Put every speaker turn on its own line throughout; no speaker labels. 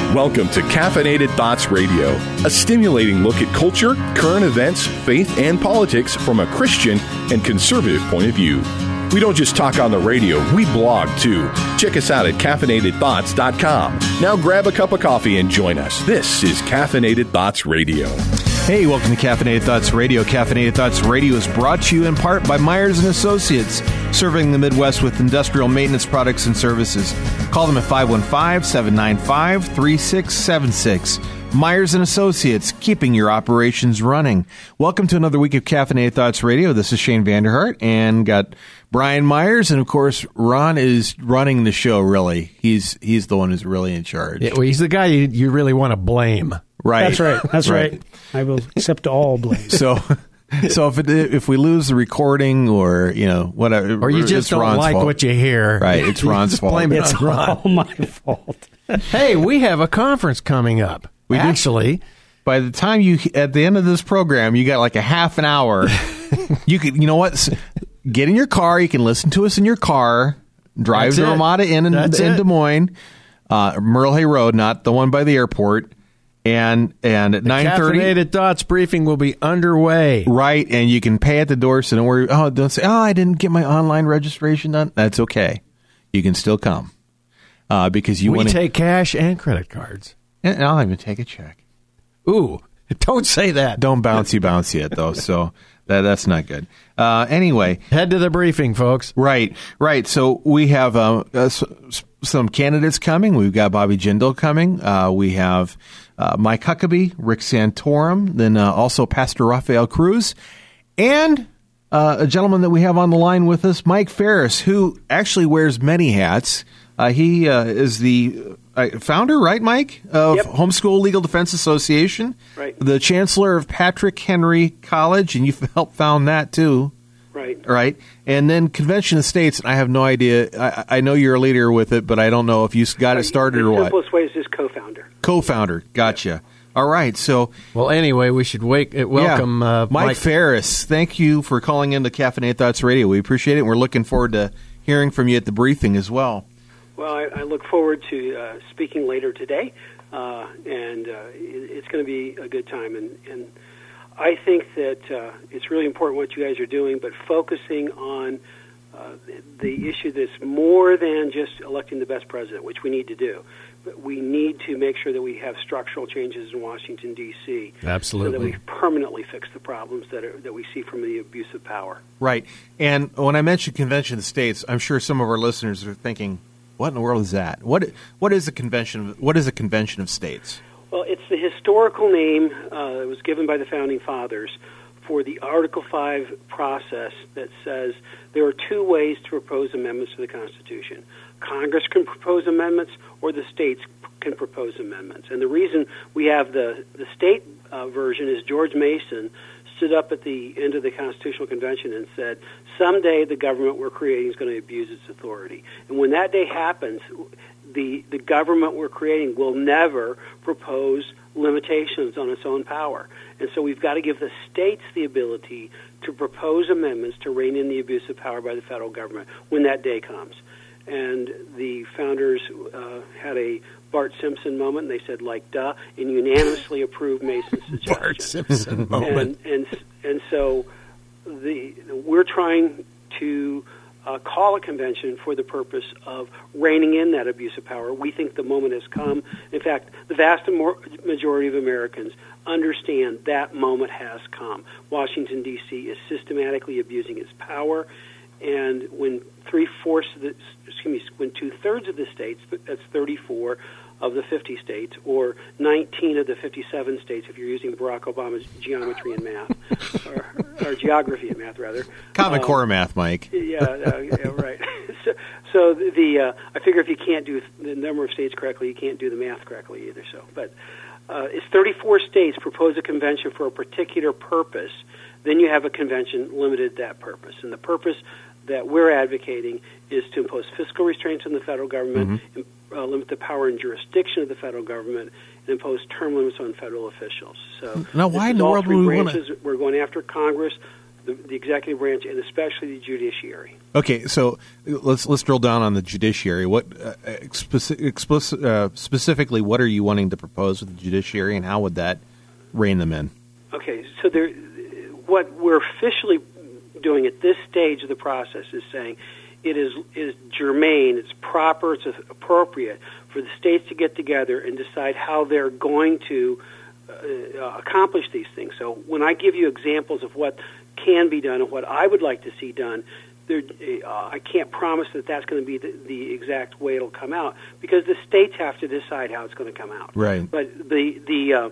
Welcome to Caffeinated Thoughts Radio, a stimulating look at culture, current events, faith, and politics from a Christian and conservative point of view. We don't just talk on the radio, we blog too. Check us out at caffeinatedthoughts.com. Now grab a cup of coffee and join us. This is Caffeinated Thoughts Radio.
Hey, welcome to Caffeinated Thoughts Radio. Caffeinated Thoughts Radio is brought to you in part by Myers & Associates, serving the Midwest with industrial maintenance products and services. Call them at 515-795-3676. Myers & Associates, keeping your operations running. Welcome to another week of Caffeinated Thoughts Radio. This is Shane Vanderhart, and got Brian Myers, and of course, Ron is running the show, really. He's the one who's really in charge.
Yeah, well, he's the guy you really want to blame.
Right.
That's right. I will accept all blame.
So if we lose the recording or, whatever.
Or you just don't
Ron's
like
fault.
what you hear.
Right, it's Ron's fault.
Blame it
It's
on Ron.
all my fault.
Hey, we have a conference coming up.
We do.
Actually,
by the time at the end of this program, you got like a half an hour. You know what? Get in your car. You can listen to us in your car. Drive to Ramada in Des Moines, Myrtle Hay Road, not the one by the airport. And at 9:30,
Caffeinated Thoughts briefing will be underway.
Right, and you can pay at the door. So don't worry. Don't say, I didn't get my online registration done. That's okay. You can still come because we
take cash and credit cards.
And I'll even take a check.
Ooh, don't say that.
Don't bouncy it, though, so that's not good. Anyway.
Head to the briefing, folks.
Right. So we have some candidates coming. We've got Bobby Jindal coming. We have Mike Huckabee, Rick Santorum, then also Pastor Rafael Cruz, and a gentleman that we have on the line with us, Mike Farris, who actually wears many hats. He is the founder, right, Mike, of Homeschool Legal Defense Association,
right?
The chancellor of Patrick Henry College, and you helped found that too, right? And then Convention of States. I have no idea. I know you're a leader with it, but I don't know if you got it started or what.
The simplest way is just co-founder.
Co-founder, gotcha. Yep. All right, so
anyway, we should welcome
Mike Farris. Thank you for calling in to Caffeinated Thoughts Radio. We appreciate it, and we're looking forward to hearing from you at the briefing as well.
Well, I look forward to speaking later today, and it's going to be a good time. And I think that it's really important what you guys are doing, but focusing on the issue that's more than just electing the best president, which we need to do. But we need to make sure that we have structural changes in Washington, D.C.
Absolutely.
So that we permanently fix the problems that we see from the abuse of power.
Right. And when I mentioned Convention of States, I'm sure some of our listeners are thinking, what in the world is that? What is a convention? What is a Convention of States?
Well, it's the historical name that was given by the Founding Fathers for the Article 5 process that says there are two ways to propose amendments to the Constitution. Congress can propose amendments, or the states can propose amendments. And the reason we have the state version is George Mason stood up at the end of the Constitutional Convention and said, someday the government we're creating is going to abuse its authority. And when that day happens, the government we're creating will never propose limitations on its own power. And so we've got to give the states the ability to propose amendments to rein in the abuse of power by the federal government when that day comes. And the founders had a Bart Simpson moment. They said, like, duh, and unanimously approved Mason's suggestion.
Bart Simpson moment.
And so we're trying to call a convention for the purpose of reining in that abuse of power. We think the moment has come. In fact, the vast majority of Americans understand that moment has come. Washington, D.C. is systematically abusing its power, and when when 2/3 of the states, that's 34 of the 50 states, or 19 of the 57 states, if you're using Barack Obama's geometry and math, or geography and math, rather.
Common Core math, Mike.
Yeah, right. So I figure if you can't do the number of states correctly, you can't do the math correctly either. So, but it's 34 states propose a convention for a particular purpose. Then you have a convention limited to that purpose, and the purpose that we're advocating is to impose fiscal restraints on the federal government, limit the power and jurisdiction of the federal government, and impose term limits on federal officials. So
now, why in the world would we want to?
We're going after Congress, the executive branch and especially the judiciary.
Okay, so let's drill down on the judiciary. What specifically, what are you wanting to propose with the judiciary, and how would that rein them in?
Okay, so what we're officially doing at this stage of the process is saying it is germane, it's proper, it's appropriate for the states to get together and decide how they're going to accomplish these things. So when I give you examples of what can be done and what I would like to see done, I can't promise that that's going to be the exact way it'll come out, because the states have to decide how it's going to come out.
Right.
But the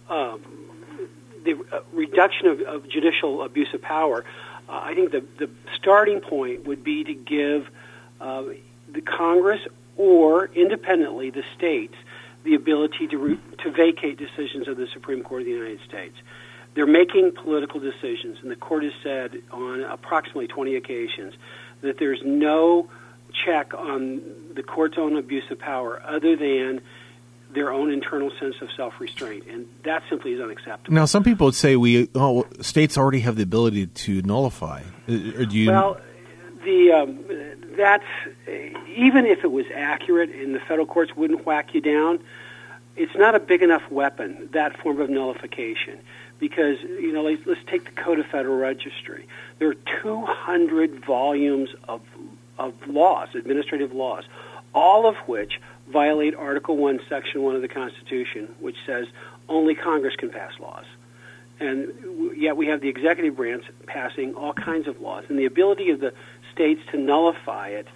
reduction of judicial abuse of power, I think the starting point would be to give the Congress or independently the states the ability to vacate decisions of the Supreme Court of the United States. They're making political decisions, and the Court has said on approximately 20 occasions that there's no check on the Court's own abuse of power other than their own internal sense of self-restraint, and that simply is unacceptable.
Now, some people would say states already have the ability to nullify. Or do you?
Well, that's even if it was accurate and the federal courts wouldn't whack you down, it's not a big enough weapon, that form of nullification, because let's take the Code of Federal Registry. There are 200 volumes of laws, administrative laws, all of which violate Article 1, Section 1 of the Constitution, which says only Congress can pass laws. And yet we have the executive branch passing all kinds of laws. And the ability of the states to nullify it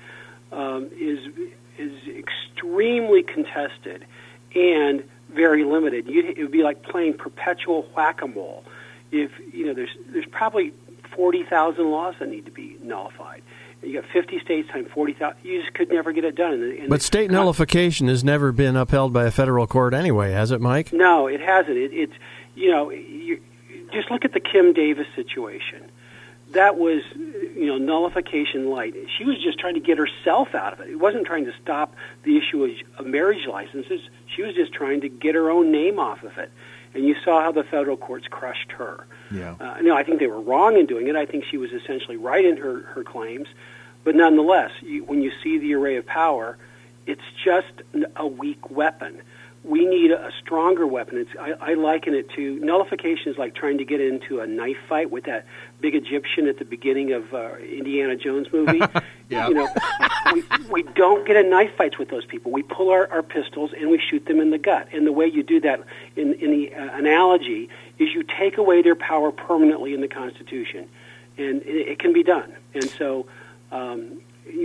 is extremely contested and very limited. It would be like playing perpetual whack-a-mole. If there's probably 40,000 laws that need to be nullified. You got 50 states times 40,000. You just could never get it done.
But state nullification has never been upheld by a federal court anyway, has it, Mike?
No, it hasn't. It's you just look at the Kim Davis situation. That was nullification light. She was just trying to get herself out of it. It wasn't trying to stop the issue of marriage licenses. She was just trying to get her own name off of it. And you saw how the federal courts crushed her.
Yeah.
I think they were wrong in doing it. I think she was essentially right in her claims. But nonetheless, when you see the array of power, it's just a weak weapon. We need a stronger weapon. I liken it to nullification is like trying to get into a knife fight with that big Egyptian at the beginning of Indiana Jones movie.
Yeah.
We don't get in knife fights with those people. We pull our pistols and we shoot them in the gut. And the way you do that in the analogy is you take away their power permanently in the Constitution, and it can be done. And so, and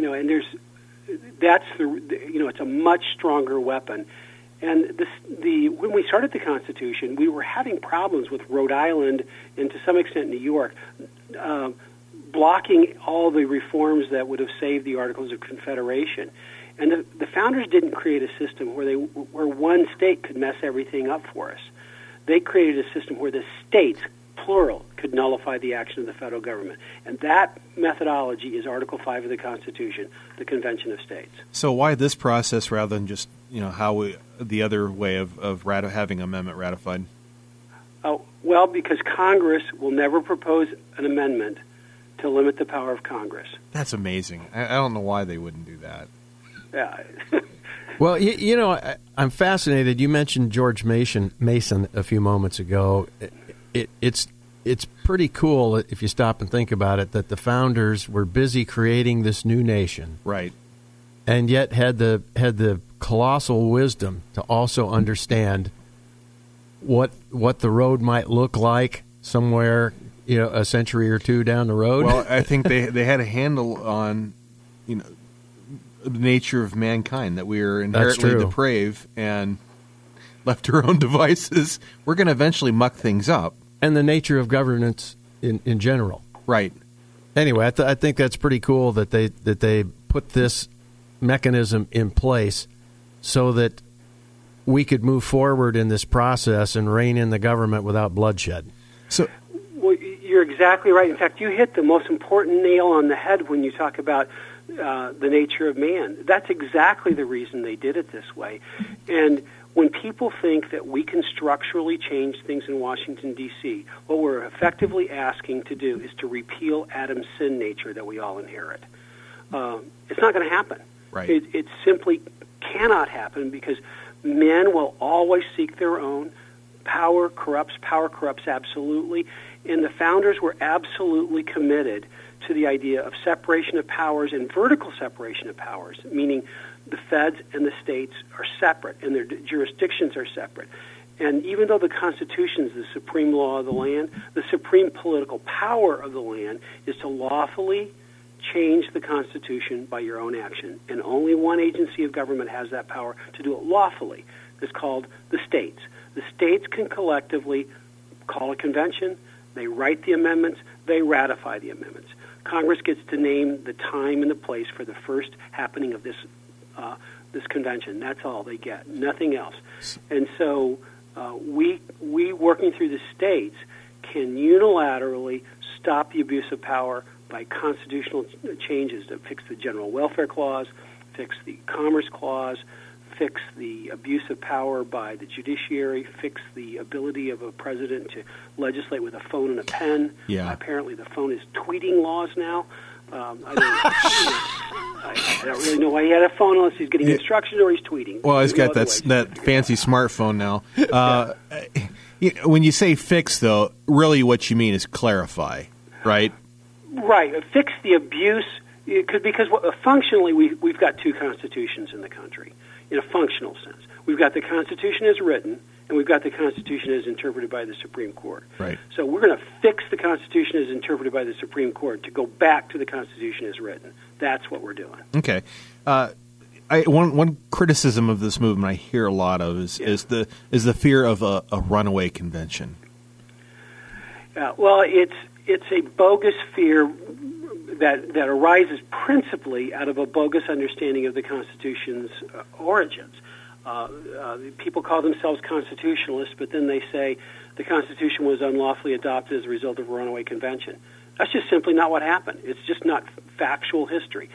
it's a much stronger weapon. And when we started the Constitution, we were having problems with Rhode Island and to some extent New York blocking all the reforms that would have saved the Articles of Confederation. And the founders didn't create a system where one state could mess everything up for us. They created a system where the states, plural, could nullify the action of the federal government. And that methodology is Article 5 of the Constitution, the Convention of States.
So why this process rather than just the other way of having an amendment ratified?
Well, because Congress will never propose an amendment to limit the power of Congress.
That's amazing. I don't know why they wouldn't do that.
Yeah.
Well, I'm fascinated. You mentioned George Mason a few moments ago. It's pretty cool if you stop and think about it that the founders were busy creating this new nation,
right?
And yet had the colossal wisdom to also understand what the road might look like somewhere, a century or two down the road.
Well, I think they had a handle on, the nature of mankind, that we are inherently depraved and left to our own devices, we're going to eventually muck things up.
And the nature of governance in general.
Right.
Anyway, I think that's pretty cool that they put this mechanism in place so that we could move forward in this process and rein in the government without bloodshed.
Well, you're exactly right. In fact, you hit the most important nail on the head when you talk about the nature of man. That's exactly the reason they did it this way. And when people think that we can structurally change things in Washington, D.C., what we're effectively asking to do is to repeal Adam's sin nature that we all inherit. It's not going to happen.
Right.
It simply cannot happen because men will always seek their own. Power corrupts absolutely. And the founders were absolutely committed to the idea of separation of powers and vertical separation of powers, meaning the feds and the states are separate and their jurisdictions are separate. And even though the Constitution is the supreme law of the land, the supreme political power of the land is to lawfully change the Constitution by your own action. And only one agency of government has that power to do it lawfully. It's called the states. The states can collectively call a convention, they write the amendments, they ratify the amendments. Congress gets to name the time and the place for the first happening of this convention. That's all they get, nothing else. And so we working through the states can unilaterally stop the abuse of power by constitutional changes to fix the General Welfare Clause, fix the Commerce Clause, fix the abuse of power by the judiciary, fix the ability of a president to legislate with a phone and a pen.
Yeah.
Apparently the phone is tweeting laws now. I don't really know why he had a phone unless he's getting instructions or he's tweeting.
Well, he's got that fancy smartphone now. When you say fix, though, really what you mean is clarify, right?
Right. Fix the abuse. Because functionally we've got two constitutions in the country, in a functional sense. We've got the Constitution as written, and we've got the Constitution as interpreted by the Supreme Court.
Right.
So we're going to fix the Constitution as interpreted by the Supreme Court to go back to the Constitution as written. That's what we're doing.
Okay. One criticism of this movement I hear a lot of is the fear of a runaway convention.
Well, it's a bogus fear that arises principally out of a bogus understanding of the Constitution's origins. People call themselves constitutionalists, but then they say the Constitution was unlawfully adopted as a result of a runaway convention. That's just simply not what happened. It's just not factual history.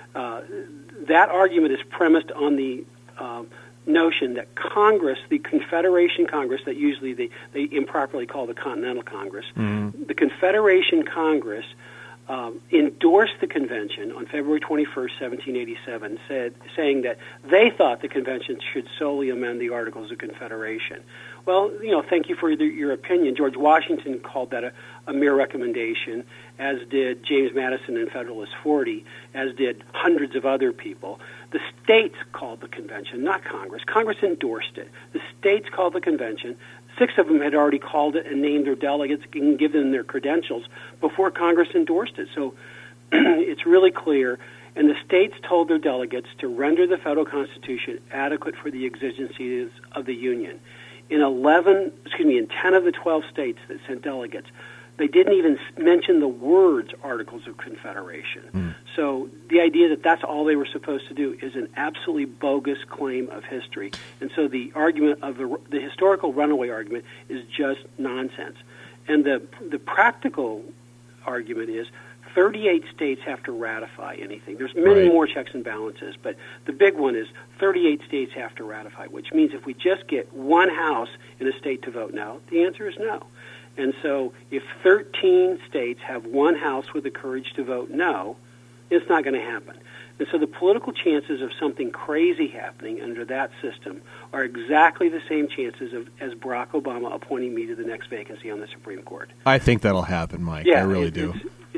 That argument is premised on the notion that Congress, the Confederation Congress, that usually they improperly call the Continental Congress, the Confederation Congress endorsed the convention on February 21st, 1787, saying that they thought the convention should solely amend the Articles of Confederation. Well, thank you for your opinion. George Washington called that a mere recommendation, as did James Madison in Federalist 40, as did hundreds of other people. The states called the convention, not Congress. Congress endorsed it. The states called the convention. 6 of them had already called it and named their delegates and given them their credentials before Congress endorsed it. So it's really clear. And the states told their delegates to render the federal Constitution adequate for the exigencies of the Union. In 10 of the 12 states that sent delegates, they didn't even mention the words Articles of Confederation. So the idea that that's all they were supposed to do is an absolutely bogus claim of history. And so the argument of the historical runaway argument is just nonsense. And the practical argument is 38 states have to ratify anything. There's many more checks and balances, but the big one is 38 states have to ratify, which means if we just get one house in a state to vote no, the answer is no. And so if 13 states have one house with the courage to vote no, it's not going to happen. And so the political chances of something crazy happening under that system are exactly the same chances as Barack Obama appointing me to the next vacancy on the Supreme Court.
I think that'll happen, Mike.
Yeah,
I really do.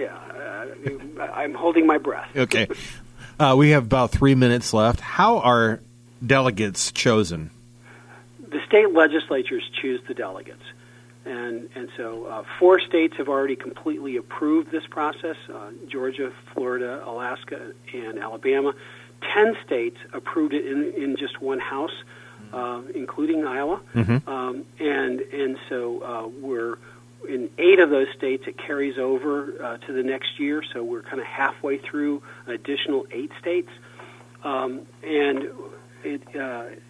I'm holding my breath.
Okay. We have about 3 minutes left. How are delegates chosen?
The state legislatures choose the delegates. And so 4 states have already completely approved this process, Georgia, Florida, Alaska, and Alabama. 10 states approved it in just one house, including Iowa. And so we're in 8 of those states. It carries over to the next year, so we're kind of halfway through an additional 8 states.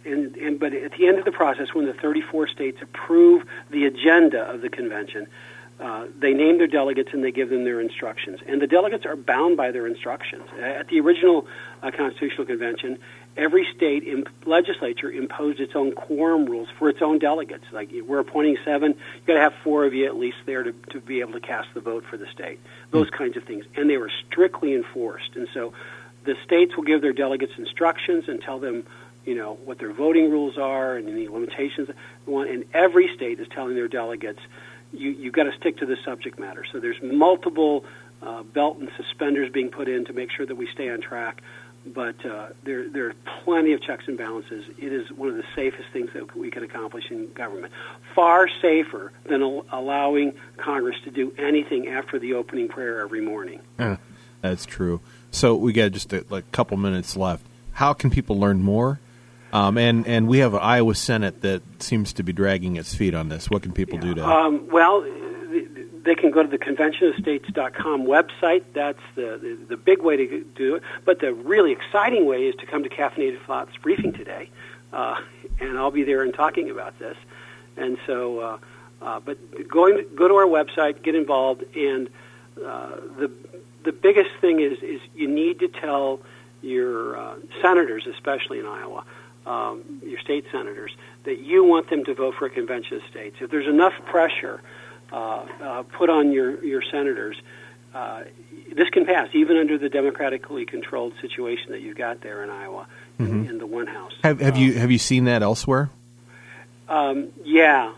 But at the end of the process, when the 34 states approve the agenda of the convention, They name their delegates and they give them their instructions. And the delegates are bound by their instructions. At the original Constitutional Convention, every state legislature imposed its own quorum rules for its own delegates. Like, we're appointing 7, you've got to have 4 of you at least there to be able to cast the vote for the state. Those kinds of things. And they were strictly enforced. And so the states will give their delegates instructions and tell them, what their voting rules are and any limitations they want. And every state is telling their delegates, you've got to stick to the subject matter. So there's multiple belt and suspenders being put in to make sure that we stay on track. But there are plenty of checks and balances. It is one of the safest things that we can accomplish in government. Far safer than allowing Congress to do anything after the opening prayer every morning.
That's true. So we got just a couple minutes left. How can people learn more? And we have an Iowa Senate that seems to be dragging its feet on this. What can people do to?
Well, they can go to the conventionofstates.com website. That's the big way to do it. But the really exciting way is to come to Caffeinated Thoughts briefing today, and I'll be there and talking about this. And so, but go to our website, get involved, and the biggest thing is you need to tell your senators, especially in Iowa, your state senators, that you want them to vote for a convention of states. If there's enough pressure put on your senators, this can pass, even under the democratically controlled situation that you've got there in Iowa, in the one house.
Have you seen that elsewhere?
Yeah.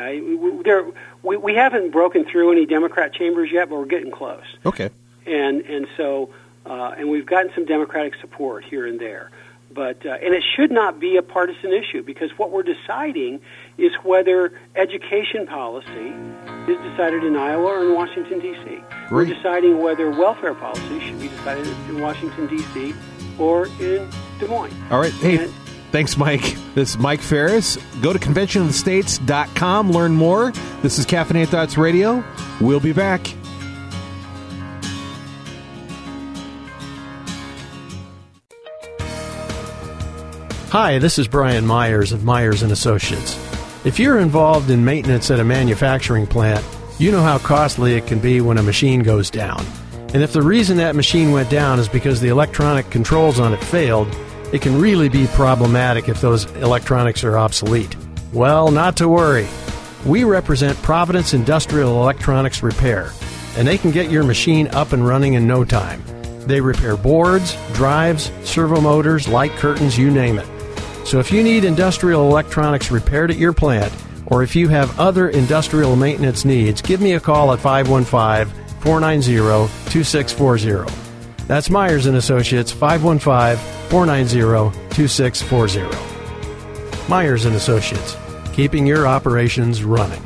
We haven't broken through any Democrat chambers yet, but we're getting close.
Okay.
And so we've gotten some Democratic support here and there. But and it should not be a partisan issue, because what we're deciding is whether education policy is decided in Iowa or in Washington, D.C. We're deciding whether welfare policy should be decided in Washington, D.C. or in Des Moines.
All right. Hey, thanks, Mike. This is Mike Ferris. Go to conventionofthestates.com. Learn more. This is Caffeinated Thoughts Radio. We'll be back.
Hi, this is Brian Myers of Myers & Associates. If you're involved in maintenance at a manufacturing plant, you know how costly it can be when a machine goes down. And if the reason that machine went down is because the electronic controls on it failed, it can really be problematic if those electronics are obsolete. Well, not to worry. We represent Providence Industrial Electronics Repair, and they can get your machine up and running in no time. They repair boards, drives, servo motors, light curtains, you name it. So if you need industrial electronics repaired at your plant, or if you have other industrial maintenance needs, give me a call at 515-490-2640. That's Myers & Associates, 515-490-2640. Myers & Associates, keeping your operations running.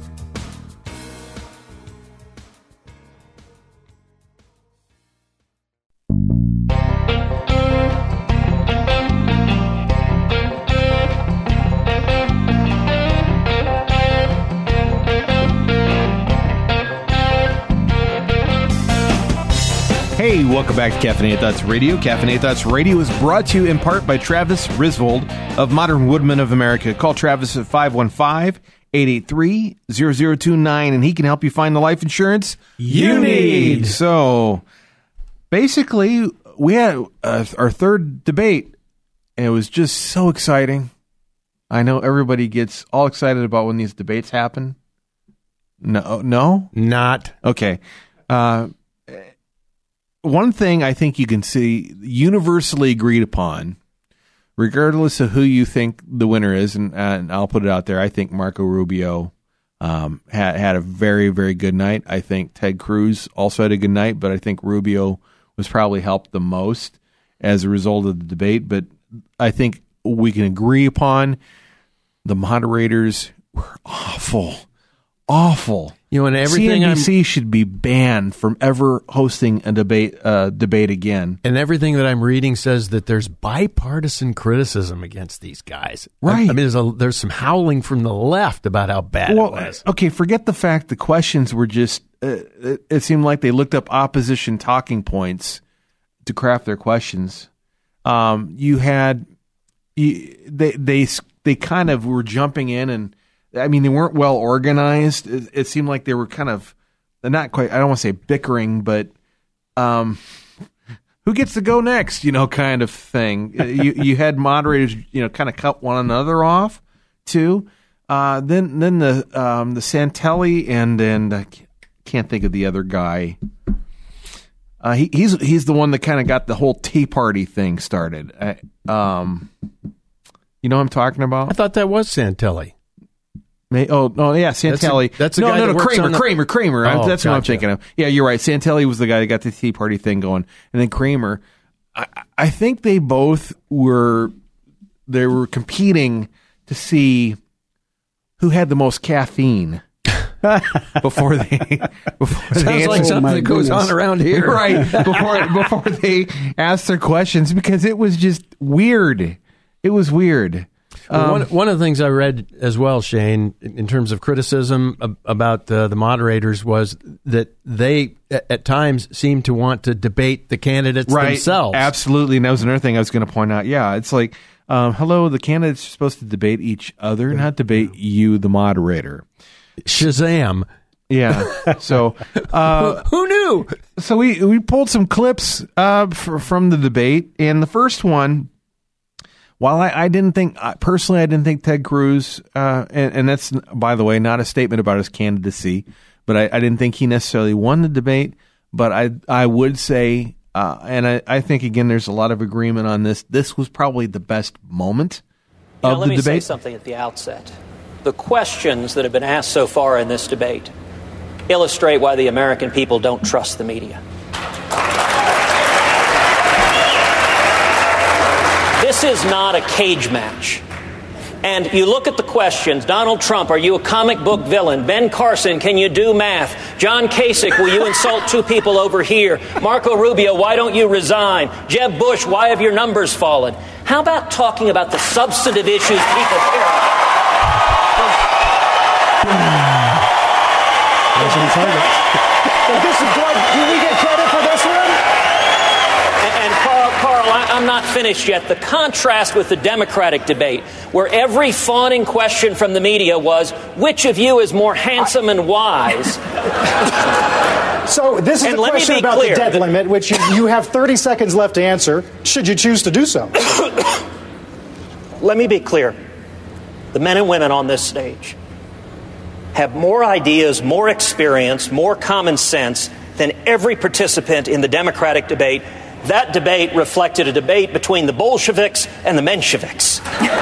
Hey, welcome back to Caffeinated Thoughts Radio. Caffeinated Thoughts Radio is brought to you in part by Travis Risvold of Modern Woodmen of America. Call Travis at 515-883-0029, and he can help you find the life insurance you need. So, basically, we had our third debate, and it was just so exciting. I know everybody gets all excited about when these debates happen. No?
Not.
Okay. One thing I think you can see universally agreed upon, regardless of who you think the winner is, and I'll put it out there, I think Marco Rubio had a very, very good night. I think Ted Cruz also had a good night, but I think Rubio was probably helped the most as a result of the debate. But I think we can agree upon the moderators were awful.
And everything
CNBC should be banned from ever hosting a debate again.
And everything that I'm reading says that there's bipartisan criticism against these guys.
Right.
I mean, there's some howling from the left about how bad it was.
Okay, forget the fact the questions were just. It seemed like they looked up opposition talking points to craft their questions. They kind of were jumping in and I mean, they weren't well organized. It seemed like they were kind of not quite. I don't want to say bickering, but who gets to go next? Kind of thing. you had moderators, kind of cut one another off too. Then the Santelli and I can't think of the other guy. He's the one that kind of got the whole Tea Party thing started. You know what I'm talking about?
I thought that was Santelli.
Santelli.
That's the guy that works on
Kramer. That's what I'm thinking of. Yeah, you're right. Santelli was the guy that got the Tea Party thing going, and then Kramer. I think they both were competing to see who had the most caffeine before they
sounds like something that goes on around here,
right? Before they asked their questions, because it was just weird. It was weird.
One of the things I read as well, Shane, in terms of criticism about the moderators, was that they at times seem to want to debate the candidates themselves.
Absolutely, and that was another thing I was going to point out. Yeah, it's like, hello, the candidates are supposed to debate each other, not debate you, the moderator.
Shazam.
Yeah. So
who knew?
So we pulled some clips from the debate, and the first one, while I didn't think Ted Cruz, and that's, by the way, not a statement about his candidacy, but I didn't think he necessarily won the debate. But I would say, and I think, again, there's a lot of agreement on this. This was probably the best moment of the debate.
Let me say something at the outset. The questions that have been asked so far in this debate illustrate why the American people don't trust the media. This is not a cage match. And you look at the questions. Donald Trump, are you a comic book villain? Ben Carson, can you do math? John Kasich, will you insult two people over here? Marco Rubio, why don't you resign? Jeb Bush, why have your numbers fallen? How about talking about the substantive issues people care about? Do we get credit for this one? And Carl, I'm not finished yet. The contrast with the Democratic debate, where every fawning question from the media was, which of you is more handsome and wise?
So this is the question about the debt limit, which you have 30 seconds left to answer, should you choose to do so.
Let me be clear. The men and women on this stage have more ideas, more experience, more common sense than every participant in the Democratic debate. That debate reflected a debate between the Bolsheviks and the Mensheviks.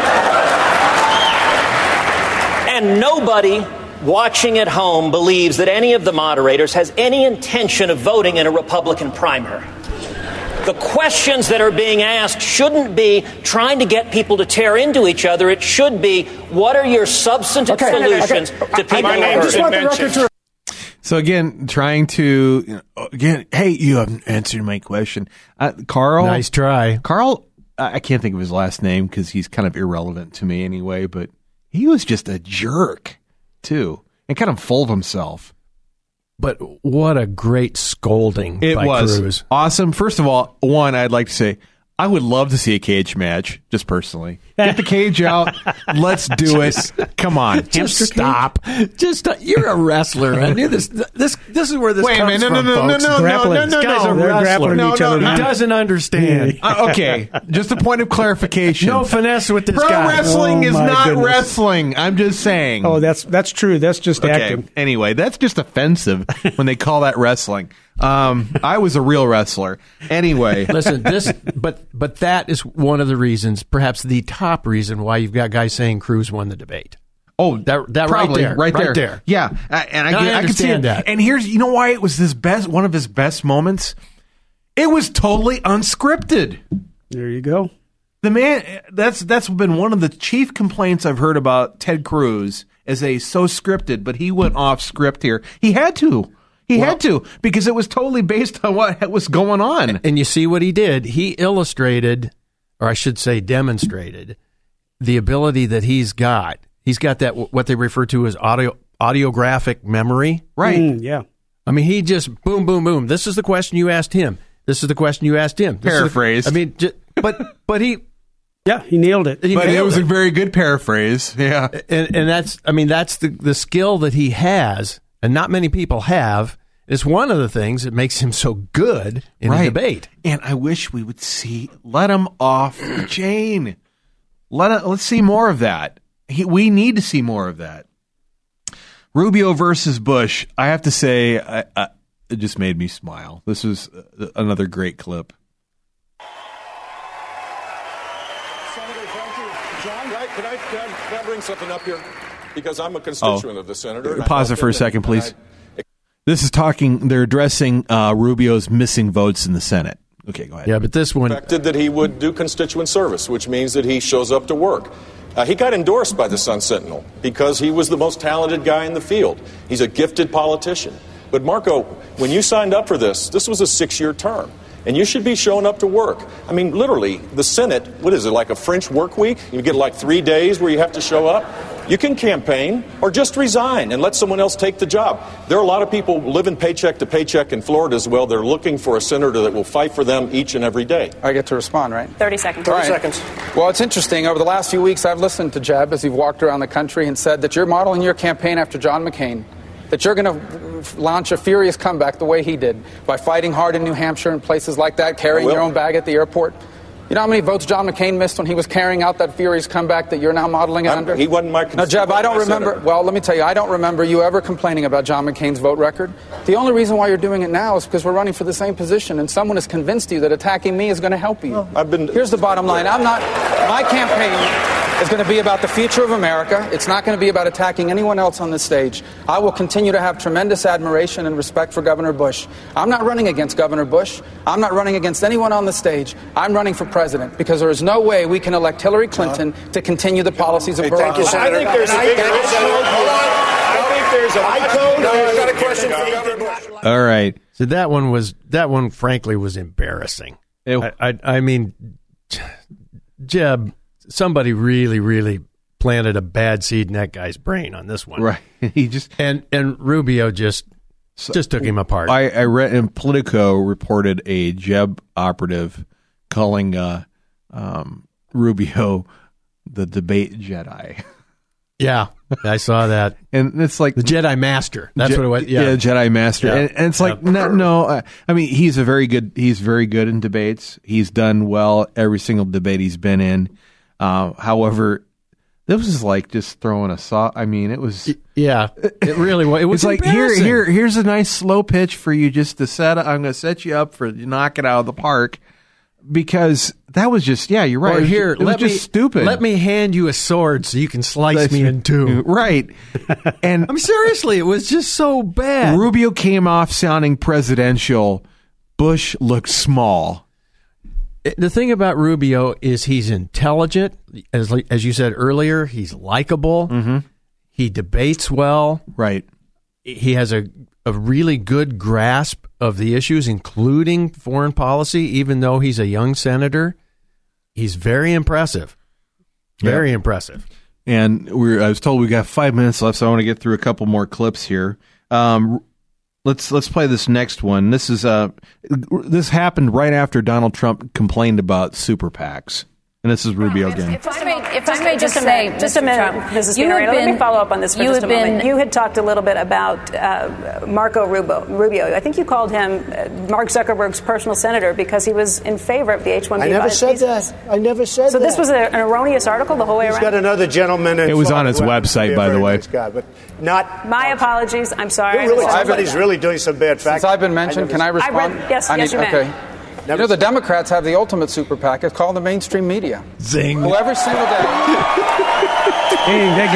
And nobody watching at home believes that any of the moderators has any intention of voting in a Republican primary. The questions that are being asked shouldn't be trying to get people to tear into each other. It should be, what are your substantive solutions to people who are
So again, trying to, hey, you haven't answered my question. Carl.
Nice try.
Carl, I can't think of his last name because he's kind of irrelevant to me anyway, but he was just a jerk, too, and kind of full of himself.
But what a great scolding
it
by
was
Cruz.
Awesome. First of all, I'd like to say, I would love to see a cage match, just personally. Get the cage out. Let's do it. Come on.
Just stop. You're a wrestler. I knew this. This is where this comes from, folks.
Grappling.
This guy's a
They're
wrestler.
grappling each other.
He doesn't understand.
Okay, just a point of clarification.
No finesse with this
Pro
guy.
wrestling is not
goodness.
wrestling. I'm just saying.
Oh, that's true. That's just acting.
Anyway, that's just offensive when they call that wrestling. I was a real wrestler. Anyway,
listen, but that is one of the reasons, perhaps the top reason, why you've got guys saying Cruz won the debate.
Oh,
that
probably,
right there.
Yeah, and I can see it.
that.
And here's, why it was one of his best moments. It was totally unscripted.
There you go.
The man, that's been one of the chief complaints I've heard about Ted Cruz, is so scripted, but he went off script here. He had to. He had to, because it was totally based on what was going on.
And you see what he did. He illustrated, or I should say demonstrated, the ability that he's got. He's got that, what they refer to as audiographic memory.
Right.
Yeah.
I mean, he just boom, boom, boom. This is the question you asked him. This is the question you asked him.
Paraphrase.
But he
Yeah, he nailed it.
But it was a very good paraphrase. Yeah.
And that's the skill that he has, and not many people have. It's one of the things that makes him so good in a debate.
And I wish we would let him off the chain. Let's see more of that. We need to see more of that. Rubio versus Bush. I have to say, it just made me smile. This was another great clip.
Senator, thank you. John, can I bring something up here? Because I'm a constituent of the senator.
Pause it for a second, please. This is they're addressing Rubio's missing votes in the Senate. Okay, go ahead.
Yeah, but this one...
Expected that he would do constituent service, which means that he shows up to work. He got endorsed by the Sun Sentinel because he was the most talented guy in the field. He's a gifted politician. But Marco, when you signed up for this was a 6-year term. And you should be showing up to work. I mean, literally, the Senate, what is it, like a French work week? You get like 3 days where you have to show up? You can campaign or just resign and let someone else take the job. There are a lot of people living paycheck to paycheck in Florida as well. They're looking for a senator that will fight for them each and every day.
I get to respond, right?
30 seconds.
30 seconds.
Well, it's interesting. Over the last few weeks, I've listened to Jeb as you've walked around the country and said that you're modeling your campaign after John McCain, that you're going to launch a furious comeback the way he did by fighting hard in New Hampshire and places like that, carrying your own bag at the airport. You know how many votes John McCain missed when he was carrying out that furious comeback that you're now modeling it under?
He wasn't my...
No, Jeb, I don't remember... Well, let me tell you, I don't remember you ever complaining about John McCain's vote record. The only reason why you're doing it now is because we're running for the same position, and someone has convinced you that attacking me is going to help you. Here's the bottom line. My campaign is going to be about the future of America. It's not going to be about attacking anyone else on this stage. I will continue to have tremendous admiration and respect for Governor Bush. I'm not running against Governor Bush. I'm not running against anyone on the stage. I'm running for president because there is no way we can elect Hillary Clinton to continue the policies of Barack Obama.
Thank you, Senator. I think there's a big I've got a question for Governor Bush.
All right.
So that one frankly was embarrassing. I mean, Jeb, somebody really planted a bad seed in that guy's brain on this one.
Right. He just
and Rubio just took him apart.
I read in Politico reported a Jeb operative calling Rubio the debate Jedi.
Yeah, I saw that.
And it's like
the Jedi Master. That's what it was. Yeah,
Jedi Master. Yeah. And it's like no. I mean, he's very good in debates. He's done well every single debate he's been in. However, this was like just throwing a saw. I mean, it was.
Yeah, it really was. It was
like here's a nice slow pitch for you just to set. I'm going to set you up for knock it out of the park. Because that was just, you're right.
Or
it was just stupid.
Let me hand you a sword so you can slice me in two.
Right. And
I'm seriously, it was just so bad.
Rubio came off sounding presidential. Bush looked small.
The thing about Rubio is he's intelligent. As you said earlier, he's likable.
Mm-hmm.
He debates well.
Right.
He has a really good grasp of the issues, including foreign policy, even though he's a young senator. He's very impressive. Very impressive.
And I was told we got 5 minutes left, so I want to get through a couple more clips here. Let's play this next one. This happened right after Donald Trump complained about super PACs. And this is Rubio again.
If I may just say, just a minute, Mrs. Spinarino, let me follow up on this for just a moment. You had talked a little bit about Marco Rubio. I think you called him Mark Zuckerberg's personal senator because he was in favor of the H-1B.
I never said that. I never said that.
So this was an erroneous article the whole way around?
He's got another gentleman.
It was on his website, by the way.
Guy, but not.
My apologies. I'm sorry.
Somebody's really doing some bad facts.
Since I've been mentioned, can I respond?
Yes, you may.
Okay. You know, the Democrats have the ultimate super PAC. It's called the mainstream media.
Zing.
Who every single day.
Hey, that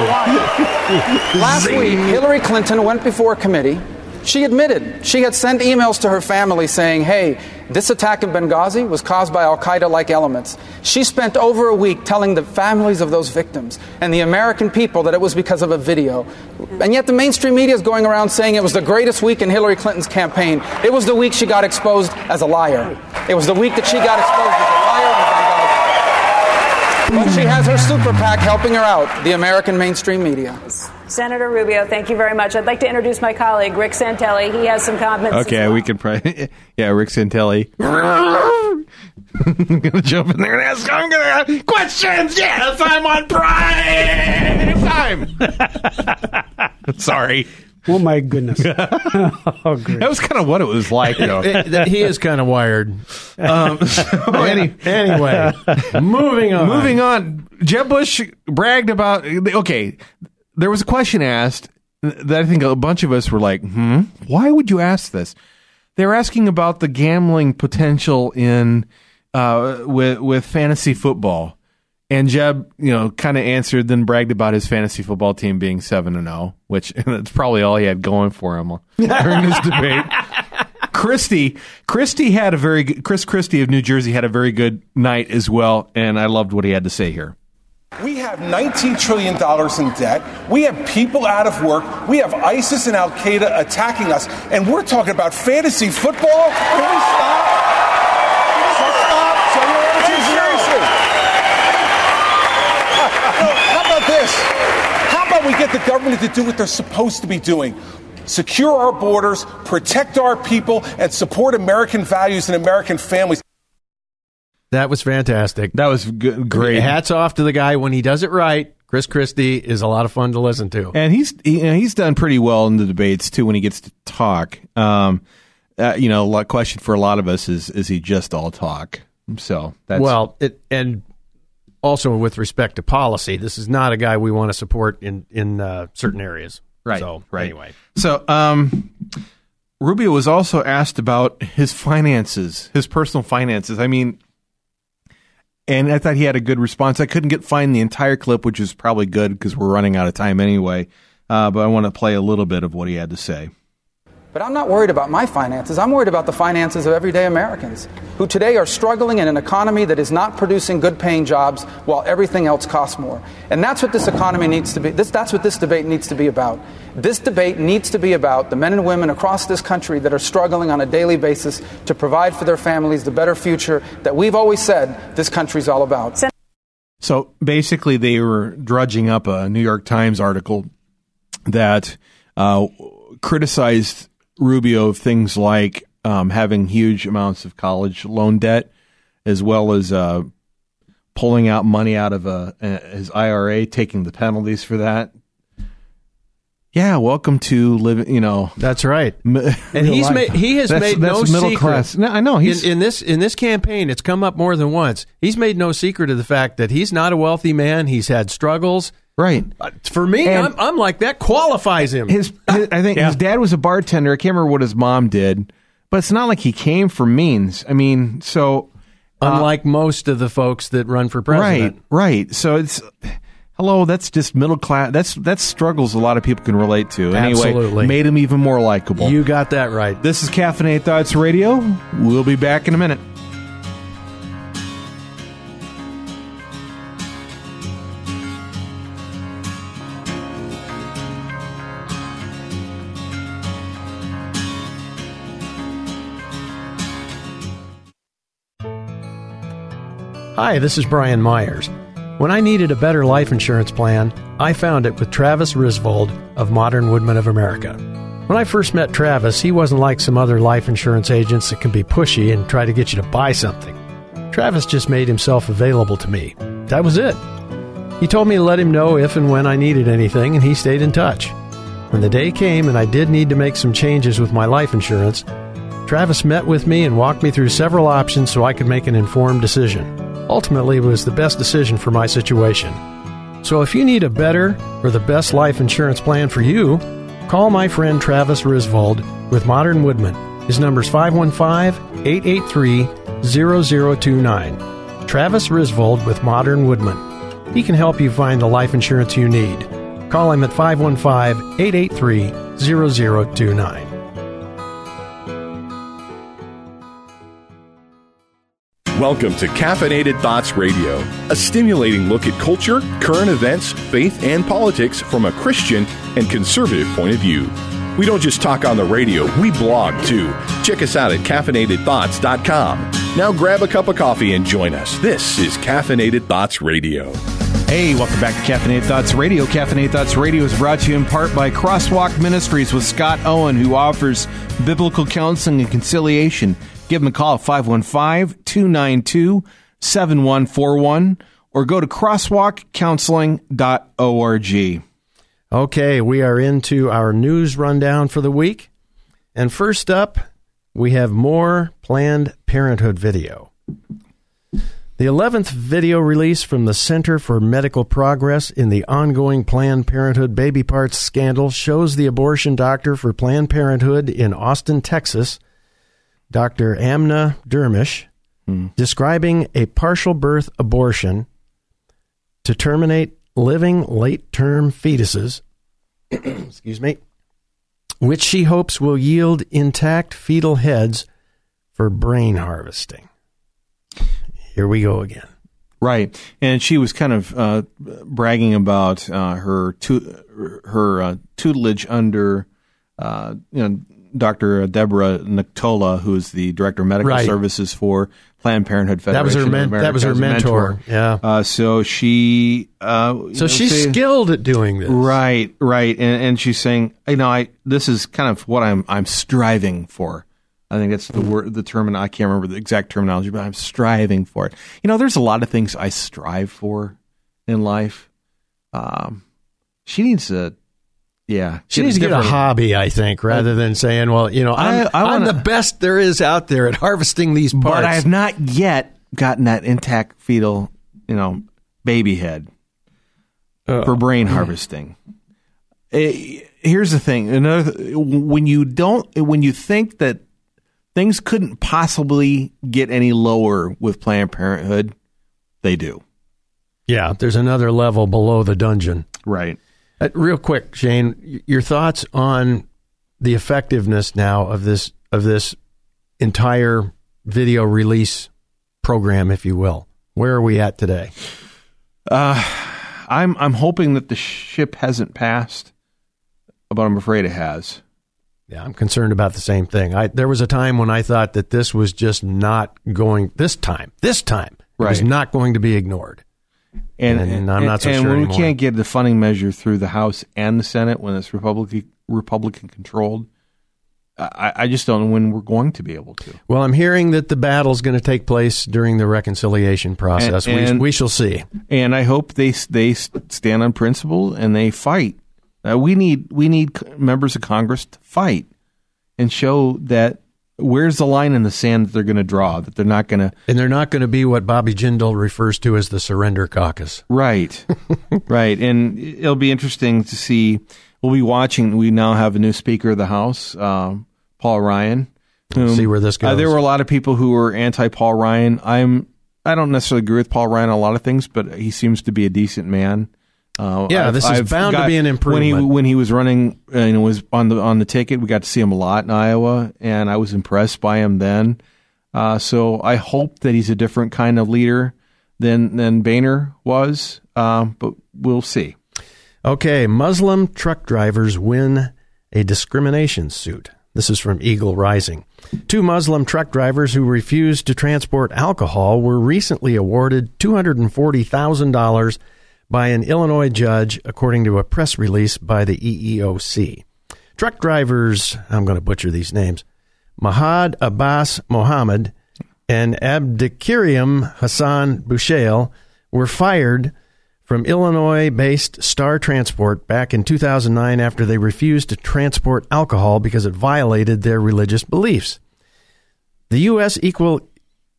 guy's good.
Last week, Hillary Clinton went before a committee. She admitted she had sent emails to her family saying, hey, this attack in Benghazi was caused by al-Qaeda-like elements. She spent over a week telling the families of those victims and the American people that it was because of a video. And yet the mainstream media is going around saying it was the greatest week in Hillary Clinton's campaign. It was the week she got exposed as a liar. It was the week that she got exposed as a liar in Benghazi. But she has her super PAC helping her out, the American mainstream media.
Senator Rubio, thank you very much. I'd like to introduce my colleague, Rick Santelli. He has some comments.
Okay, we can probably... Yeah, Rick Santelli. I'm going to jump in there and ask. I'm going to ask questions. Yes, I'm on prime time. Sorry.
Oh, my goodness. Oh, great.
That was kind of what it was like, though.
He is kind of wired. Anyway, moving on. Jeb Bush bragged about, okay, there was a question asked that I think a bunch of us were like, why would you ask this? They were asking about the gambling potential in with fantasy football. And Jeb, kind of answered, then bragged about his fantasy football team being 7-0, which that's probably all he had going for him during this debate. Chris Christie of New Jersey had a very good night as well, and I loved what he had to say here.
We have $19 trillion in debt. We have people out of work. We have ISIS and Al Qaeda attacking us, and we're talking about fantasy football. Can we stop? How about this? How about we get the government to do what they're supposed to be doing? Secure our borders, protect our people, and support American values and American families.
That was fantastic.
That was great.
Hats off to the guy when he does it right. Chris Christie is a lot of fun to listen to.
And he's done pretty well in the debates, too, when he gets to talk. A question for a lot of us is he just all talk? So that's...
Well, and also with respect to policy, this is not a guy we want to support in certain areas.
Right.
So,
right.
Anyway.
So, Rubio was also asked about his finances, his personal finances. I mean, and I thought he had a good response. I couldn't find the entire clip, which is probably good because we're running out of time anyway. But I want to play a little bit of what he had to say.
But I'm not worried about my finances. I'm worried about the finances of everyday Americans who today are struggling in an economy that is not producing good-paying jobs while everything else costs more. And that's what this economy needs to be. That's what this debate needs to be about. This debate needs to be about the men and women across this country that are struggling on a daily basis to provide for their families the better future that we've always said this country's all about.
So basically they were drudging up a New York Times article that criticized Rubio of things like having huge amounts of college loan debt, as well as pulling out money out of his IRA, taking the penalties for that. Yeah, welcome to living.
That's right. And he has made no
middle
secret.
Class. No, I know
in this campaign. It's come up more than once. He's made no secret of the fact that he's not a wealthy man. He's had struggles.
Right.
For me, I'm like, that qualifies him.
I think his dad was a bartender. I can't remember what his mom did, but it's not like he came from means. I mean, so
unlike most of the folks that run for president,
right. So it's that's just middle class. That's struggles a lot of people can relate to. Anyway,
absolutely,
made him even more likable.
You got that right.
This is Caffeinated Thoughts Radio. We'll be back in a minute.
Hi, this is Brian Myers. When I needed a better life insurance plan, I found it with Travis Risvold of Modern Woodmen of America. When I first met Travis, he wasn't like some other life insurance agents that can be pushy and try to get you to buy something. Travis just made himself available to me. That was it. He told me to let him know if and when I needed anything, and he stayed in touch. When the day came and I did need to make some changes with my life insurance, Travis met with me and walked me through several options so I could make an informed decision. Ultimately, it was the best decision for my situation. So if you need a better or the best life insurance plan for you, call my friend Travis Risvold with Modern Woodmen. His number's 515-883-0029. Travis Risvold with Modern Woodmen. He can help you find the life insurance you need. Call him at 515-883-0029.
Welcome to Caffeinated Thoughts Radio, a stimulating look at culture, current events, faith, and politics from a Christian and conservative point of view. We don't just talk on the radio, we blog too. Check us out at caffeinatedthoughts.com. Now grab a cup of coffee and join us. This is Caffeinated Thoughts Radio.
Hey, welcome back to Caffeinated Thoughts Radio. Caffeinated Thoughts Radio is brought to you in part by Crosswalk Ministries with Scott Owen, who offers biblical counseling and conciliation. Give them a call at 515-292-7141 or go to crosswalkcounseling.org.
Okay, we are into our news rundown for the week. And first up, we have more Planned Parenthood video. The 11th video release from the Center for Medical Progress in the ongoing Planned Parenthood baby parts scandal shows the abortion doctor for Planned Parenthood in Austin, Texas, Dr. Amna Dermish, describing a partial birth abortion to terminate living late-term fetuses, excuse me, which she hopes will yield intact fetal heads for brain harvesting. Here we go again.
Right, and she was kind of bragging about her tutelage under, Dr. Deborah Noctola, who is the director of medical services for Planned Parenthood Federation.
That was her mentor. Yeah.
So she.
So she's skilled at doing this.
Right. And she's saying, this is kind of what I'm striving for. I think that's the word, the term, and I can't remember the exact terminology, but I'm striving for it. There's a lot of things I strive for in life. She needs to,
she needs to get a hobby, I think, rather than saying, well, I'm the best there is out there at harvesting these parts.
But I have not yet gotten that intact fetal, baby head for brain harvesting. Here's the thing. When you think that things couldn't possibly get any lower with Planned Parenthood, they do.
Yeah, there's another level below the dungeon.
Right.
Real quick, Shane, your thoughts on the effectiveness now of this entire video release program, if you will. Where are we at today?
I'm hoping that the ship hasn't passed, but I'm afraid it has.
Yeah, I'm concerned about the same thing. There was a time when I thought that this was just not going, this time, it was not going to be ignored. And I'm not so sure anymore.
And when we can't get the funding measure through the House and the Senate, when it's Republican controlled, I just don't know when we're going to be able to.
Well, I'm hearing that the battle's going to take place during the reconciliation process. We shall see.
And I hope they stand on principle and they fight. We need members of Congress to fight and show that where's the line in the sand that they're going to draw, that they're not going to...
And they're not going to be what Bobby Jindal refers to as the surrender caucus.
Right. Right. And it'll be interesting to see. We'll be watching. We now have a new Speaker of the House, Paul Ryan.
We'll see where this goes.
There were a lot of people who were anti-Paul Ryan. I don't necessarily agree with Paul Ryan on a lot of things, but he seems to be a decent man.
This is bound to be an improvement.
When he was running and was on the ticket, we got to see him a lot in Iowa, and I was impressed by him then. So I hope that he's a different kind of leader than Boehner was, but we'll see.
Okay, Muslim truck drivers win a discrimination suit. This is from Eagle Rising. 2 Muslim truck drivers who refused to transport alcohol were recently awarded $240,000 by an Illinois judge, according to a press release by the EEOC. Truck drivers, I'm going to butcher these names, Mahad Abbas Mohammed and Abdikarim Hassan Bushail were fired from Illinois-based Star Transport back in 2009 after they refused to transport alcohol because it violated their religious beliefs. The U.S. Equal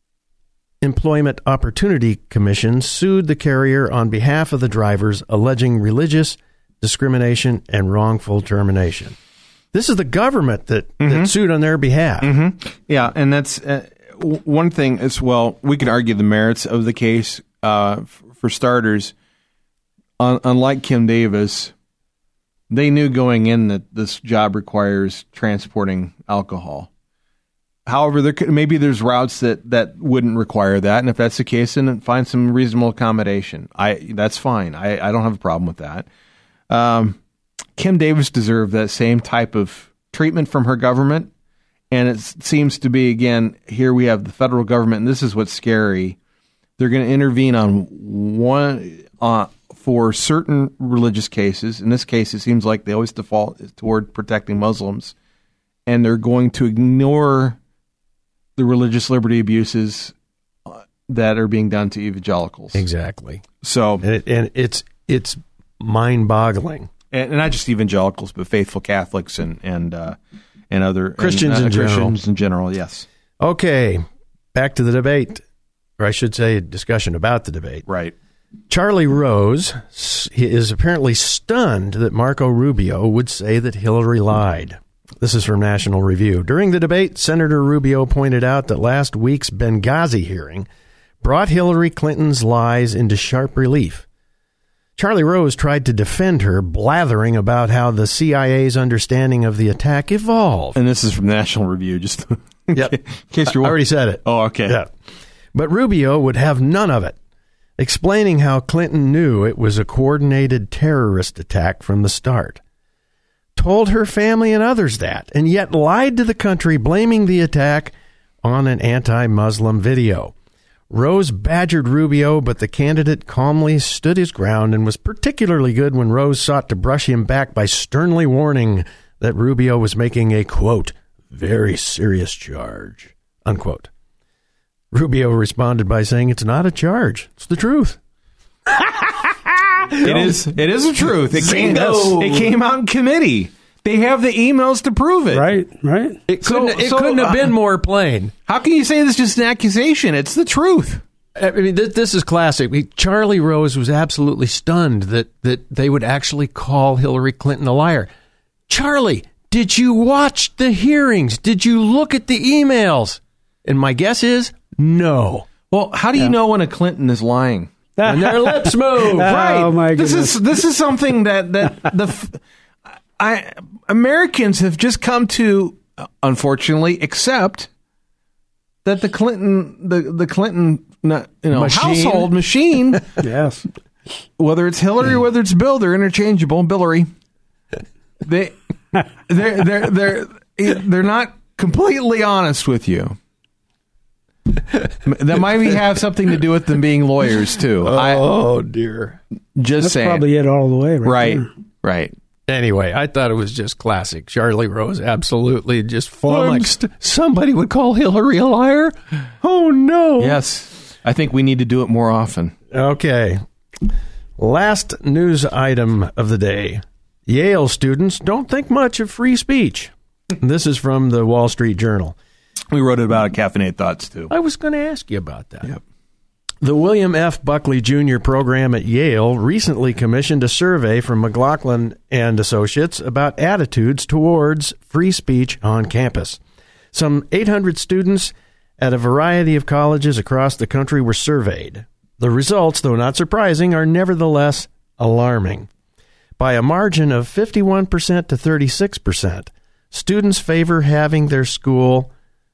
Employment Opportunity Commission sued the carrier on behalf of the drivers, alleging religious discrimination and wrongful termination. This is the government that sued on their behalf.
Mm-hmm. Yeah, and that's one thing as well. We can argue the merits of the case. For starters, unlike Kim Davis, they knew going in that this job requires transporting alcohol. However, maybe there's routes that wouldn't require that, and if that's the case, then find some reasonable accommodation. That's fine. I don't have a problem with that. Kim Davis deserved that same type of treatment from her government, and it seems to be, again, here we have the federal government, and this is what's scary. They're going to intervene for certain religious cases. In this case, it seems like they always default toward protecting Muslims, and they're going to ignore the religious liberty abuses that are being done to evangelicals.
Exactly.
So,
and it's mind-boggling,
and not just evangelicals, but faithful Catholics and other
Christians in general.
Christians in general. Yes.
Okay, back to the debate, or I should say, discussion about the debate.
Right.
Charlie Rose is apparently stunned that Marco Rubio would say that Hillary lied. This is from National Review. During the debate, Senator Rubio pointed out that last week's Benghazi hearing brought Hillary Clinton's lies into sharp relief. Charlie Rose tried to defend her, blathering about how the CIA's understanding of the attack evolved.
And this is from National Review, just in case you're...
I already said it.
Oh, okay.
Yeah. But Rubio would have none of it, explaining how Clinton knew it was a coordinated terrorist attack from the start. Told her family and others that, and yet lied to the country, blaming the attack on an anti-Muslim video. Rose badgered Rubio, but the candidate calmly stood his ground and was particularly good when Rose sought to brush him back by sternly warning that Rubio was making a, quote, very serious charge, unquote. Rubio responded by saying, it's not a charge. It's the truth.
It is the truth. It came out in committee. They have the emails to prove it.
Right.
It couldn't have been more plain.
How can you say this is just an accusation? It's the truth.
I mean, this is classic. Charlie Rose was absolutely stunned that they would actually call Hillary Clinton a liar. Charlie, did you watch the hearings? Did you look at the emails? And my guess is no.
Well, how do you know when a Clinton is lying?
When their lips move.
Right.
Oh my goodness.
This is something that Americans have just come to, unfortunately, accept that the Clinton household machine.
Yes.
Whether it's Hillary or whether it's Bill, they're interchangeable. Billary. They're not completely honest with you. That might have something to do with them being lawyers too.
Dear.
Just saying.
That's probably it all the way.
Right.
Anyway, I thought it was just classic. Charlie Rose absolutely just flummoxed. Somebody would call Hillary a liar? Oh, no.
Yes. I think we need to do it more often.
Okay. Last news item of the day. Yale students don't think much of free speech. This is from the Wall Street Journal.
We wrote about it at Caffeinated Thoughts, too.
I was going to ask you about that.
Yep.
The William F. Buckley Jr. program at Yale recently commissioned a survey from McLaughlin and Associates about attitudes towards free speech on campus. Some 800 students at a variety of colleges across the country were surveyed. The results, though not surprising, are nevertheless alarming. By a margin of 51% to 36%, students favor their school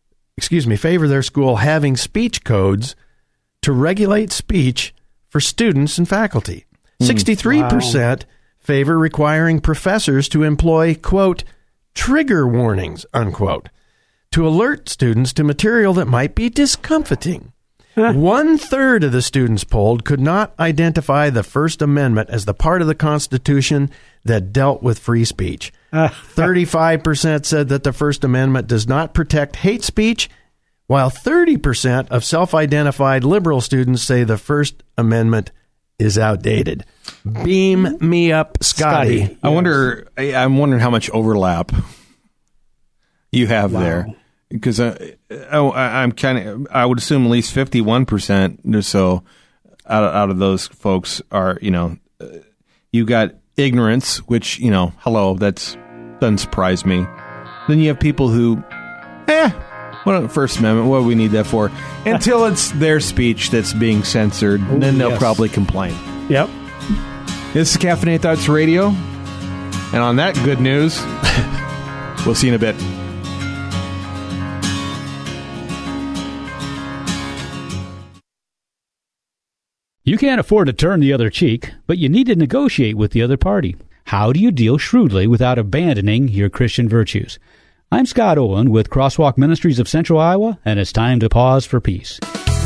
having speech codes to regulate speech for students and faculty. 63% favor requiring professors to employ, quote, trigger warnings, unquote, to alert students to material that might be discomfiting. 1/3 of the students polled could not identify the First Amendment as the part of the Constitution that dealt with free speech. 35% said that the First Amendment does not protect hate speech, while 30% of self-identified liberal students say the First Amendment is outdated. Beam me up, Scotty.
Yes. I'm wondering how much overlap you have there, because I would assume at least 51% or so out of those folks are, you got ignorance, which, that doesn't surprise me. Then you have people who, what First Amendment, what do we need that for? Until it's their speech that's being censored, and then they'll probably complain.
Yep.
This is Caffeinated Thoughts Radio, and on that good news, we'll see you in a bit.
You can't afford to turn the other cheek, but you need to negotiate with the other party. How do you deal shrewdly without abandoning your Christian virtues? I'm Scott Owen with Crosswalk Ministries of Central Iowa, and it's time to pause for peace.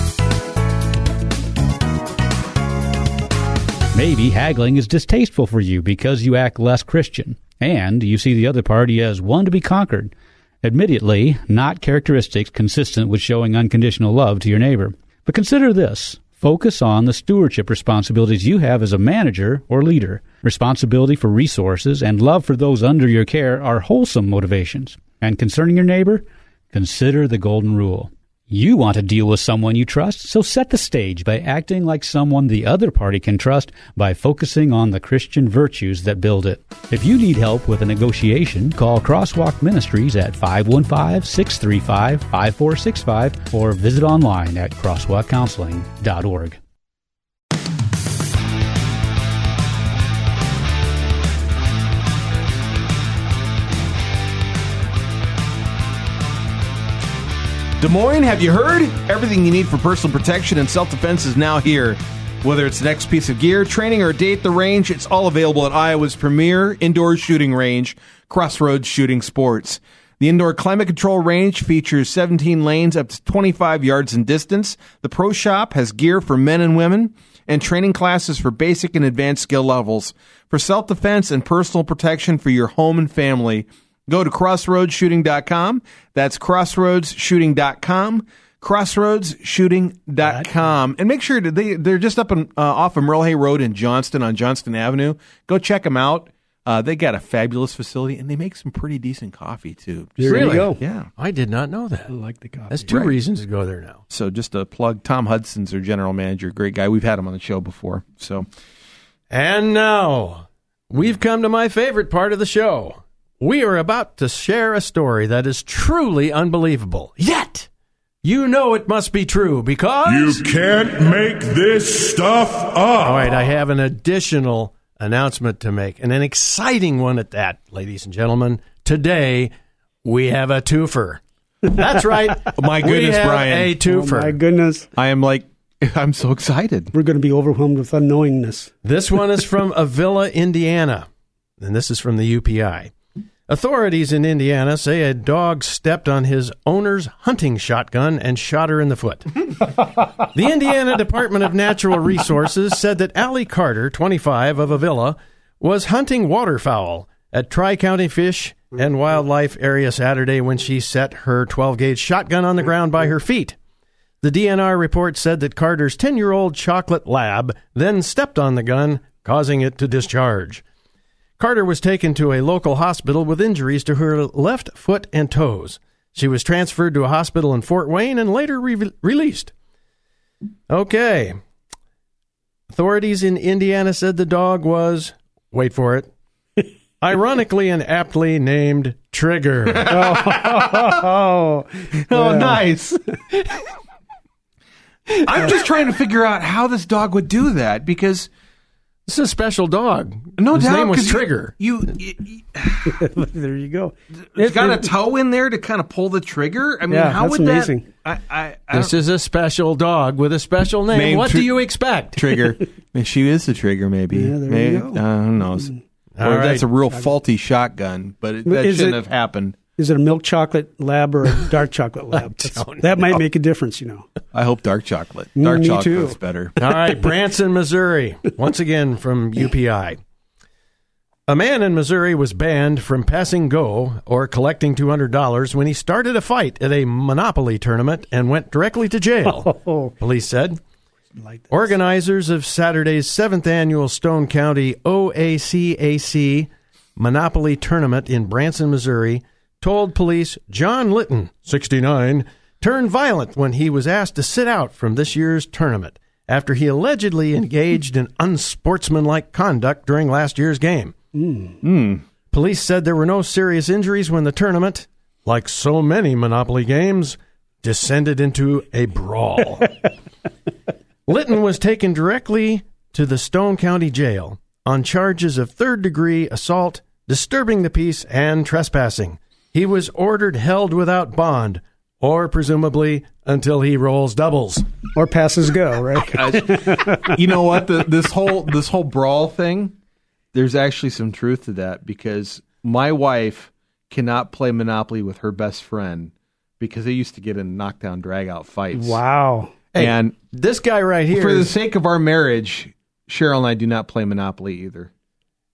Maybe haggling is distasteful for you because you act less Christian, and you see the other party as one to be conquered. Admittedly, not characteristics consistent with showing unconditional love to your neighbor. But consider this. Focus on the stewardship responsibilities you have as a manager or leader. Responsibility for resources and love for those under your care are wholesome motivations. And concerning your neighbor, consider the golden rule. You want to deal with someone you trust, so set the stage by acting like someone the other party can trust by focusing on the Christian virtues that build it. If you need help with a negotiation, call Crosswalk Ministries at 515-635-5465 or visit online at crosswalkcounseling.org.
Des Moines, have you heard? Everything you need for personal protection and self-defense is now here. Whether it's the next piece of gear, training, or a day at the range, it's all available at Iowa's premier indoor shooting range, Crossroads Shooting Sports. The indoor climate control range features 17 lanes up to 25 yards in distance. The Pro Shop has gear for men and women and training classes for basic and advanced skill levels. For self-defense and personal protection for your home and family, go to crossroadsshooting.com. That's crossroadsshooting.com. crossroadsshooting.com. And make sure they're just up off of Merle Hay Road in Johnston on Johnston Avenue. Go check them out. They got a fabulous facility, and they make some pretty decent coffee, too.
There you go.
Yeah.
I did not know that.
I like the coffee.
That's two reasons to go there now.
So just a plug, Tom Hudson's their general manager. Great guy. We've had him on the show before.
And now, we've come to my favorite part of the show. We are about to share a story that is truly unbelievable. Yet, you know it must be true because...
You can't make this stuff up.
All right, I have an additional announcement to make, and an exciting one at that, ladies and gentlemen. Today, we have a twofer. That's right.
My goodness, Brian.
A twofer.
Oh, my goodness.
I'm so excited.
We're going to be overwhelmed with unknowingness.
This one is from Avila, Indiana, and this is from the UPI. Authorities in Indiana say a dog stepped on his owner's hunting shotgun and shot her in the foot. The Indiana Department of Natural Resources said that Allie Carter, 25, of Avila, was hunting waterfowl at Tri-County Fish and Wildlife Area Saturday when she set her 12-gauge shotgun on the ground by her feet. The DNR report said that Carter's 10-year-old chocolate lab then stepped on the gun, causing it to discharge. Carter was taken to a local hospital with injuries to her left foot and toes. She was transferred to a hospital in Fort Wayne and later released. Okay. Authorities in Indiana said the dog was, wait for it, ironically and aptly named Trigger.
Oh, nice. I'm just trying to figure out how this dog would do that because...
This is a special dog.
No
His
doubt.
name was Trigger.
There you go.
It's got a toe in there to kind of pull the trigger. I mean, how would
amazing.
that?
This is a special dog with a special name. What do you expect?
Trigger. She is the Trigger, maybe.
Yeah, there you go.
Who knows?
All right.
That's a real faulty shotgun, but that shouldn't have happened.
Is it a milk chocolate lab or a dark chocolate lab? That might make a difference,
I hope dark chocolate. Dark chocolate's better.
All right, Branson, Missouri. Once again from UPI. A man in Missouri was banned from passing go or collecting $200 when he started a fight at a Monopoly tournament and went directly to jail, police said. Organizers of Saturday's 7th annual Stone County OACAC Monopoly tournament in Branson, Missouri, told police John Litton, 69, turned violent when he was asked to sit out from this year's tournament after he allegedly engaged in unsportsmanlike conduct during last year's game. Police said there were no serious injuries when the tournament, like so many Monopoly games, descended into a brawl. Litton was taken directly to the Stone County Jail on charges of third-degree assault, disturbing the peace, and trespassing. He was ordered held without bond, or presumably until he rolls doubles.
Or passes go, right?
You know what? This whole brawl thing, there's actually some truth to that because my wife cannot play Monopoly with her best friend because they used to get in knockdown, drag-out fights.
Wow.
Hey,
and
this guy right here...
For the sake of our marriage, Cheryl and I do not play Monopoly either.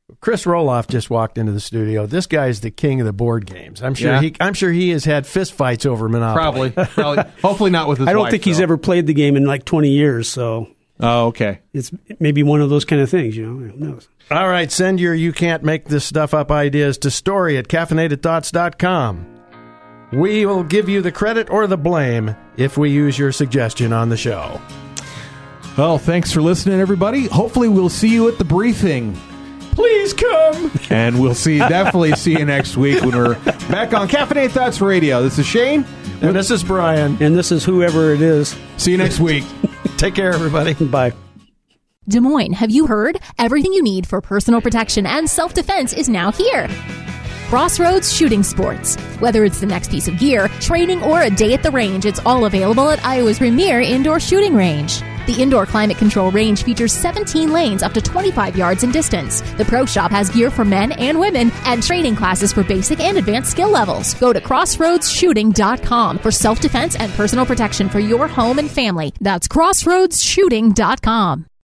Chris Roloff just walked into the studio. This guy is the king of the board games. I'm sure he has had fist fights over Monopoly.
Probably. Hopefully not with his wife.
I don't think he's ever played the game in like 20 years, so.
Oh, okay.
It's maybe one of those kind of things, Who knows?
All right, send your you can't make this stuff up ideas to story@caffeinatedthoughts.com. We will give you the credit or the blame if we use your suggestion on the show.
Well, thanks for listening, everybody. Hopefully we'll see you at the briefing.
Please come.
And we'll definitely see you next week when we're back on Caffeinated Thoughts Radio. This is Shane.
And this is Brian.
And this is whoever it is.
See you next week.
Take care, everybody.
Bye.
Des Moines, have you heard? Everything you need for personal protection and self-defense is now here. Crossroads Shooting Sports. Whether it's the next piece of gear, training, or a day at the range, it's all available at Iowa's premier indoor shooting range. The indoor climate control range features 17 lanes up to 25 yards in distance. The Pro Shop has gear for men and women and training classes for basic and advanced skill levels. Go to crossroadsshooting.com for self-defense and personal protection for your home and family. That's crossroadsshooting.com.